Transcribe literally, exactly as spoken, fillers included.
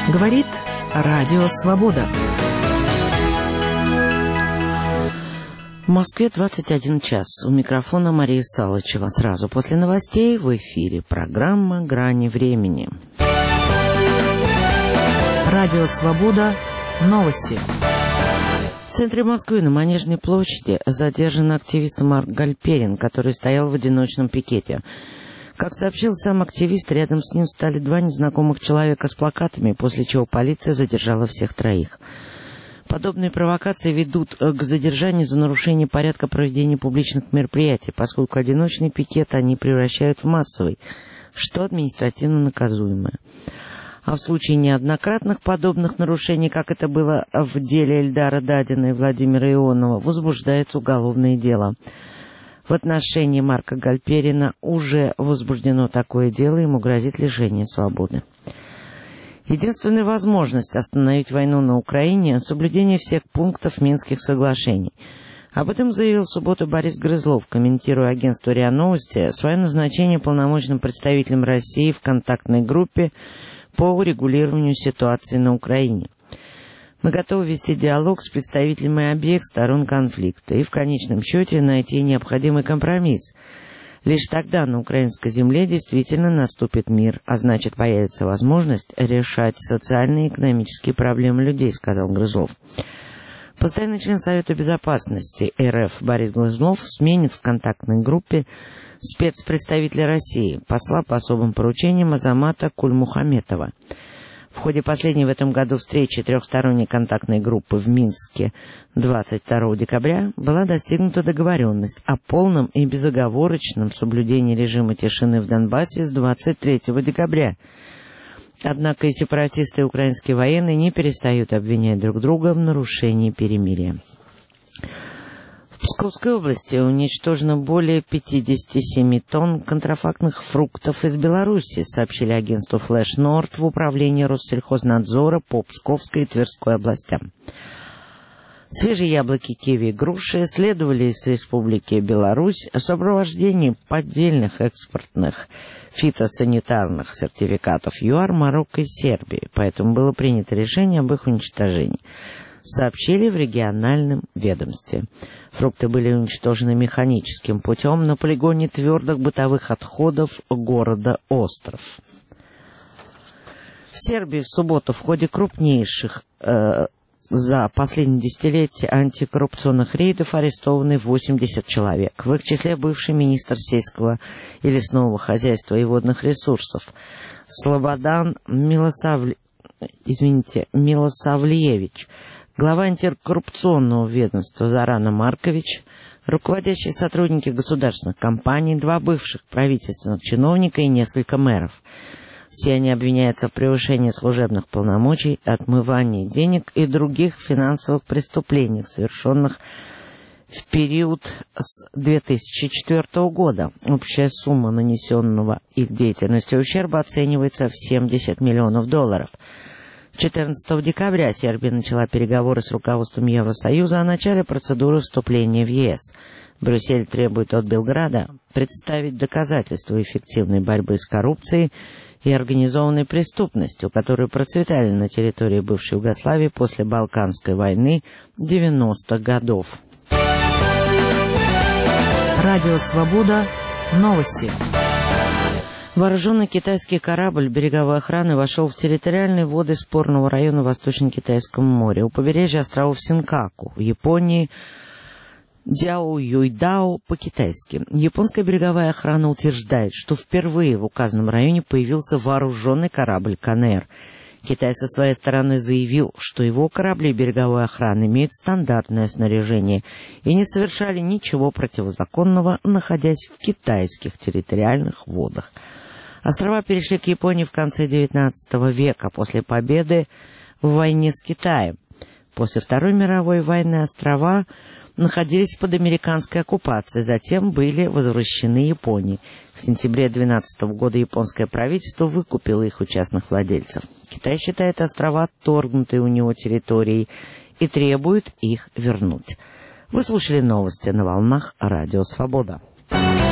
Говорит Радио Свобода. В Москве двадцать один час. У микрофона Мария Салычева. Сразу после новостей в эфире программа «Грани времени». Радио Свобода. Новости. В центре Москвы на Манежной площади задержан активист Марк Гальперин, который стоял в одиночном пикете. Как сообщил сам активист, рядом с ним стали два незнакомых человека с плакатами, после чего полиция задержала всех троих. Подобные провокации ведут к задержанию за нарушение порядка проведения публичных мероприятий, поскольку одиночный пикет они превращают в массовый, что административно наказуемое. А в случае неоднократных подобных нарушений, как это было в деле Эльдара Дадина и Владимира Ионова, возбуждается уголовное дело. В отношении Марка Гальперина уже возбуждено такое дело, ему грозит лишение свободы. Единственная возможность остановить войну на Украине – соблюдение всех пунктов Минских соглашений. Об этом заявил в субботу Борис Грызлов, комментируя агентству РИА Новости свое назначение полномочным представителем России в контактной группе по урегулированию ситуации на Украине. Мы готовы вести диалог с представителями обеих сторон конфликта и в конечном счете найти необходимый компромисс. Лишь тогда на украинской земле действительно наступит мир, а значит появится возможность решать социальные и экономические проблемы людей, сказал Грызлов. Постоянный член Совета Безопасности РФ Борис Грызлов сменит в контактной группе спецпредставителя России, посла по особым поручениям Азамата Кульмухаметова. В ходе последней в этом году встречи трехсторонней контактной группы в Минске двадцать второго декабря была достигнута договоренность о полном и безоговорочном соблюдении режима тишины в Донбассе с двадцать третьего декабря. Однако и сепаратисты, и украинские военные не перестают обвинять друг друга в нарушении перемирия. В Псковской области уничтожено более пятьдесят семь тонн контрафактных фруктов из Беларуси, сообщили агентству Флэш Норд в управлении Россельхознадзора по Псковской и Тверской областям. Свежие яблоки, киви и груши следовали из Республики Беларусь в сопровождении поддельных экспортных фитосанитарных сертификатов ЮАР, Марокко и Сербии, поэтому было принято решение об их уничтожении, сообщили в региональном ведомстве. Фрукты были уничтожены механическим путем на полигоне твердых бытовых отходов города Остров. В Сербии в субботу в ходе крупнейших э, за последние десятилетия антикоррупционных рейдов арестованы восемьдесят человек. В их числе бывший министр сельского и лесного хозяйства и водных ресурсов Слободан Милосавле... Извините, Милосавлиевич, глава антикоррупционного ведомства Зарана Маркович, руководящие сотрудники государственных компаний, два бывших правительственных чиновника и несколько мэров. Все они обвиняются в превышении служебных полномочий, отмывании денег и других финансовых преступлениях, совершенных в период с две тысячи четвёртого года. Общая сумма нанесенного их деятельностью ущерба оценивается в семьдесят миллионов долларов. четырнадцатого декабря Сербия начала переговоры с руководством Евросоюза о начале процедуры вступления в ЕС. Брюссель требует от Белграда представить доказательства эффективной борьбы с коррупцией и организованной преступностью, которые процветали на территории бывшей Югославии после Балканской войны девяностых годов. Радио Свобода. Новости. Вооруженный китайский корабль береговой охраны вошел в территориальные воды спорного района в Восточно-Китайском море у побережья островов Синкаку в Японии, Дяо-Юйдао по-китайски. Японская береговая охрана утверждает, что впервые в указанном районе появился вооруженный корабль КНР. Китай со своей стороны заявил, что его корабли береговой охраны имеют стандартное снаряжение и не совершали ничего противозаконного, находясь в китайских территориальных водах. Острова перешли к Японии в конце девятнадцатого века после победы в войне с Китаем. После Второй мировой войны острова находились под американской оккупацией, затем были возвращены Японии. В сентябре две тысячи двенадцатого года японское правительство выкупило их у частных владельцев. Китай считает острова отторгнутой у него территорией и требует их вернуть. Вы слушали новости на волнах Радио Свобода.